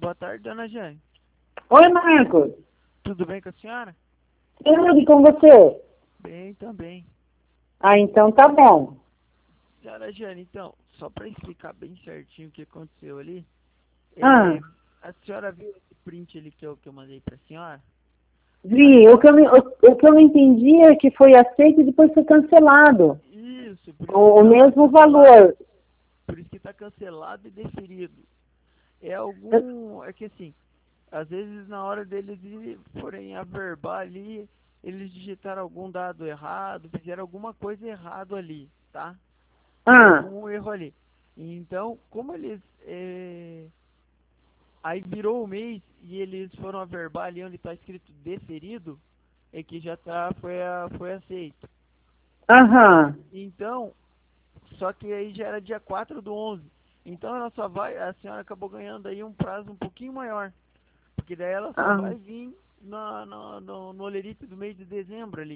Boa tarde, dona Jane. Oi, Marcos. Tudo bem com a senhora? Tudo e com você? Bem, também. Ah, então tá bom. Senhora Jane, então, só para explicar bem certinho o que aconteceu ali, Ah, a senhora viu esse print ali que eu mandei para a senhora? vi. O que eu não entendi é que foi aceito e depois foi cancelado. Isso, por isso que O tá mesmo cancelado. valor. Por isso que tá cancelado e deferido. É que assim, às vezes na hora deles forem averbar ali, eles digitaram algum dado errado, fizeram alguma coisa errado ali, tá? Deu Ah, algum erro ali. Então, como eles. Aí virou o mês e eles foram averbar ali onde está escrito deferido, é que já tá, foi aceito. aham. Então, só que aí já era dia 4/11. Então ela só vai, a senhora acabou ganhando aí um prazo um pouquinho maior. Porque daí ela só Ah, vai vir no olerite do mês de dezembro ali.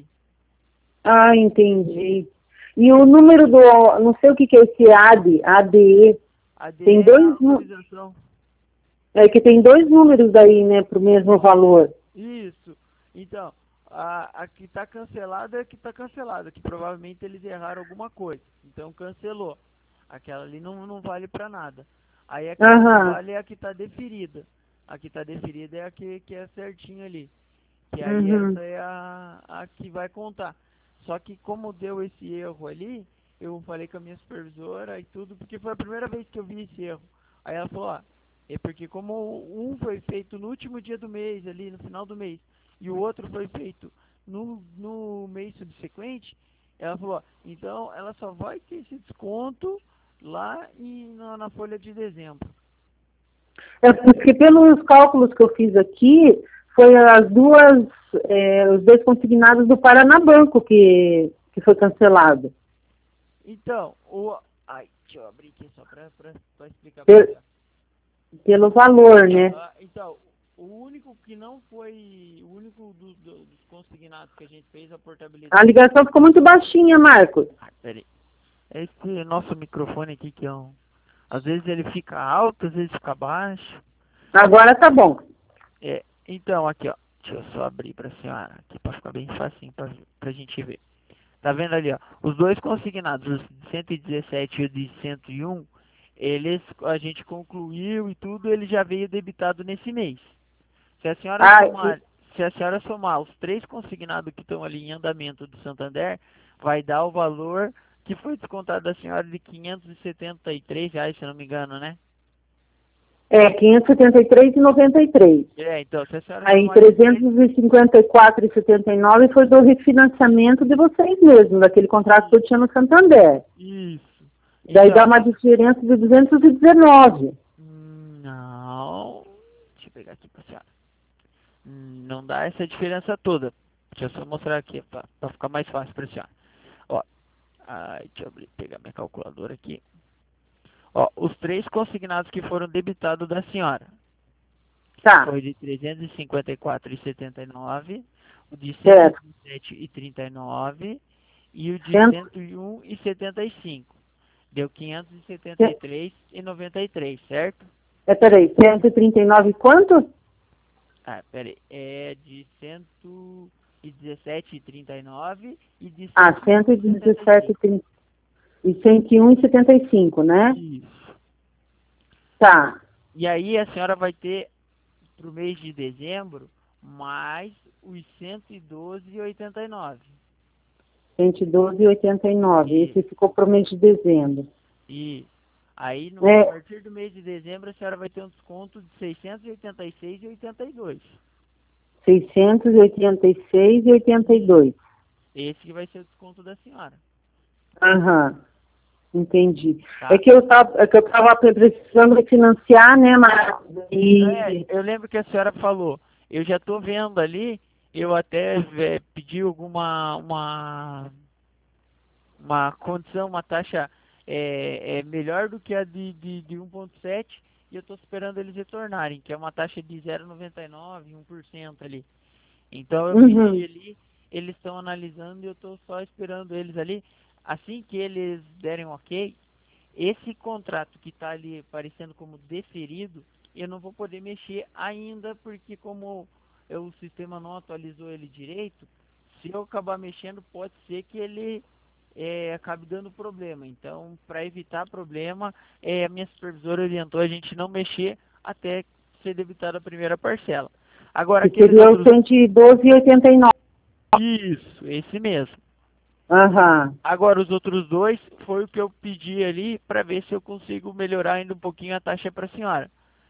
entendi. E o número do, não sei o que que é esse ADE, A D tem é a dois, autorização. é que tem dois números aí, né, pro mesmo valor. Isso. Então, a que está cancelada é a que está cancelada, que provavelmente eles erraram alguma coisa. Então cancelou. Aquela ali não vale para nada. Aí aquela que Aham, vale é a que está deferida. A que está deferida é a que é certinha ali. Que aí essa uhum. é a que vai contar. Só que como deu esse erro ali, eu falei com a minha supervisora e tudo, porque foi a primeira vez que eu vi esse erro. Aí ela falou, ó, é porque como um foi feito no último dia do mês, ali no final do mês, e o outro foi feito no mês subsequente, ela falou, ó, então ela só vai ter esse desconto lá na folha de dezembro. É porque pelos cálculos que eu fiz aqui, foi as duas, os dois consignados do Paranabanco que foi cancelado. Então, ai, deixa eu abrir aqui só pra explicar pra Pe- você. Pelo valor, né? Aham, então, o único que não foi, o único dos consignados que a gente fez a A portabilidade. ligação ficou muito baixinha, Marcos. Ah, peraí. É esse nosso microfone aqui que é um. Às vezes ele fica alto, às vezes fica baixo. Agora tá bom. Então, aqui, ó. Deixa eu só abrir pra senhora aqui pra ficar bem facinho pra gente ver. Tá vendo ali, ó? Os dois consignados, os de 117 e o de 101, a gente concluiu e tudo, ele já veio debitado nesse mês. Se a senhora Ah, somar, se a senhora somar os três consignados que estão ali em andamento do Santander, vai dar o valor que foi descontado da senhora de R$ 573, se eu não me engano, né? 573,93. Então, se a senhora Aí somar esses três, 354,79 foi do refinanciamento de vocês mesmos, daquele contrato que eu tinha no Santander. isso. Daí dá Então, uma diferença de 219. não. Deixa eu pegar aqui pra senhora. Não dá essa diferença toda. Deixa eu só mostrar aqui pra ficar mais fácil pra senhora. Ó, deixa eu pegar minha calculadora aqui. Ó, os três consignados que foram debitados da senhora Tá, foi de 354,79, o de certo. 117,39 e o de Cento, 101,75. Deu 573,93, certo? peraí, 139 quanto? Ah, peraí. É de 117,39 e de Ah, 101,75. 117 e 101,75, né? Isso. Tá, E aí a senhora vai ter para o mês de dezembro mais os 112,89. 112,89. E, Esse ficou para o mês de dezembro. e aí a É, partir do mês de dezembro a senhora vai ter um desconto de 686,82. 686,82. Esse que vai ser o desconto da senhora, Aham, entendi. tá? É que eu tava precisando refinanciar, né, Marcos? E Eu lembro que a senhora falou, eu já estou vendo ali, eu até pedi uma condição, uma taxa melhor do que a de 1,7 e eu estou esperando eles retornarem, que é uma taxa de 0,99, 1% ali. Então eu pedi uhum, ali, eles estão analisando e eu estou só esperando eles ali. Assim que eles derem ok, esse contrato que está ali aparecendo como deferido, eu não vou poder mexer ainda, porque como o sistema não atualizou ele direito, se eu acabar mexendo, pode ser que ele acabe dando problema. Então, para evitar problema, a minha supervisora orientou a gente não mexer até ser debitada a primeira parcela. Agora, que seria o 112,89. Isso, esse mesmo. Aham. Agora, os outros dois foi o que eu pedi ali para ver se eu consigo melhorar ainda um pouquinho a taxa para a senhora.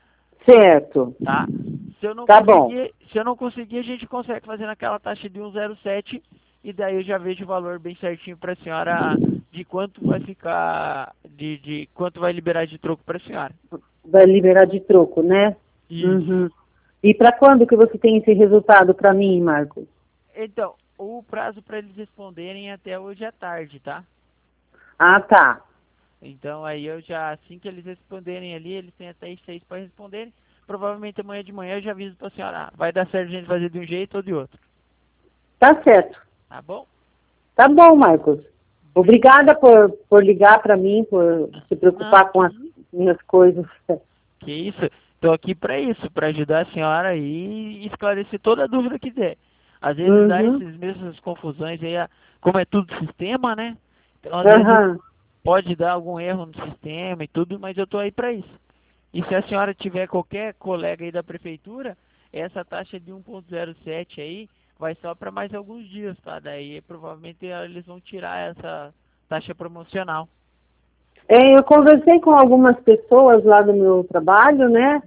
Certo. Tá? Se eu não Tá conseguir, se eu não conseguir, a gente consegue fazer naquela taxa de 1,07 e daí eu já vejo o valor bem certinho para a senhora de quanto vai ficar, de quanto vai liberar de troco para a senhora. Vai liberar de troco, né? Isso. Uhum. E para quando que você tem esse resultado para mim, Marcos? Então, o prazo para eles responderem é até hoje à tarde, tá? Ah, tá. Então aí eu já, assim que eles responderem ali, eles têm até as 6 para responderem. Provavelmente amanhã de manhã eu já aviso para a senhora, vai dar certo a gente fazer de um jeito ou de outro. Tá certo. Tá bom? Tá bom, Marcos. Obrigada por ligar para mim, por se preocupar Não, com as minhas coisas. que isso. Estou aqui para isso, para ajudar a senhora aí e esclarecer toda a dúvida que der. Às vezes dá Uhum. esses mesmas confusões aí, como é tudo sistema, né? Então às vezes Aham. pode dar algum erro no sistema e tudo, mas eu estou aí para isso. E se a senhora tiver qualquer colega aí da prefeitura, essa taxa de 1,07 aí vai só para mais alguns dias, tá? Daí provavelmente eles vão tirar essa taxa promocional. Eu conversei com algumas pessoas lá do meu trabalho, né?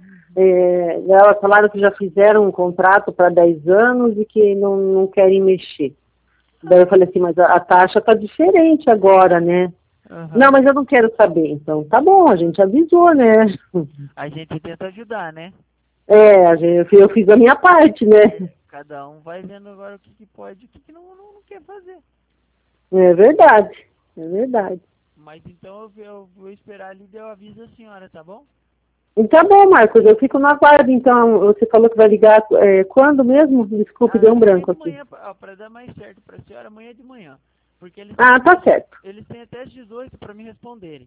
Elas falaram que já fizeram um contrato para 10 anos e que não querem mexer. Daí eu falei assim, mas a taxa está diferente agora, né? Não, mas eu não quero saber. Então, tá bom, a gente avisou, né? A gente tenta ajudar, né? Eu fiz a minha parte, né? Cada um vai vendo agora o que pode e o que não quer fazer. É verdade, é verdade. Mas então eu vou esperar ali e eu aviso a senhora, tá bom? Tá bom, Marcos, eu fico no aguardo. Então, você falou que vai ligar quando mesmo? Desculpe, deu um branco aqui. Amanhã de manhã, para dar mais certo para a senhora, amanhã de manhã. Porque Tá certo. eles têm até as 18 para me responderem.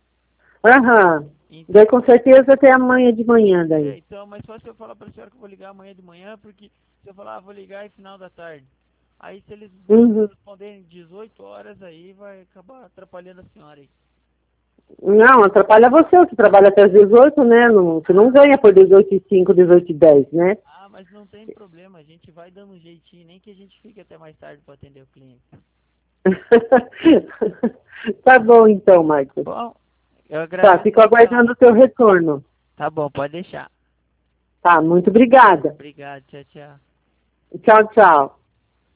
Aham. Então, Daí com certeza até amanhã de manhã daí. então, mas só se eu falar para a senhora que eu vou ligar amanhã de manhã, porque se eu falar, vou ligar é final da tarde. Aí se eles responderem 18 horas, aí vai acabar atrapalhando a senhora aí. Não, atrapalha você trabalha até as 18, né? Você não ganha por 18h05, 18h10, né? Ah, mas não tem problema, a gente vai dando um jeitinho, nem que a gente fique até mais tarde para atender o cliente. Tá bom então, Marcos. Bom, eu agradeço. Tá, fico aguardando o teu retorno. Tá bom, pode deixar. Tá, muito obrigada. Obrigado, tchau, tchau. Tchau, tchau.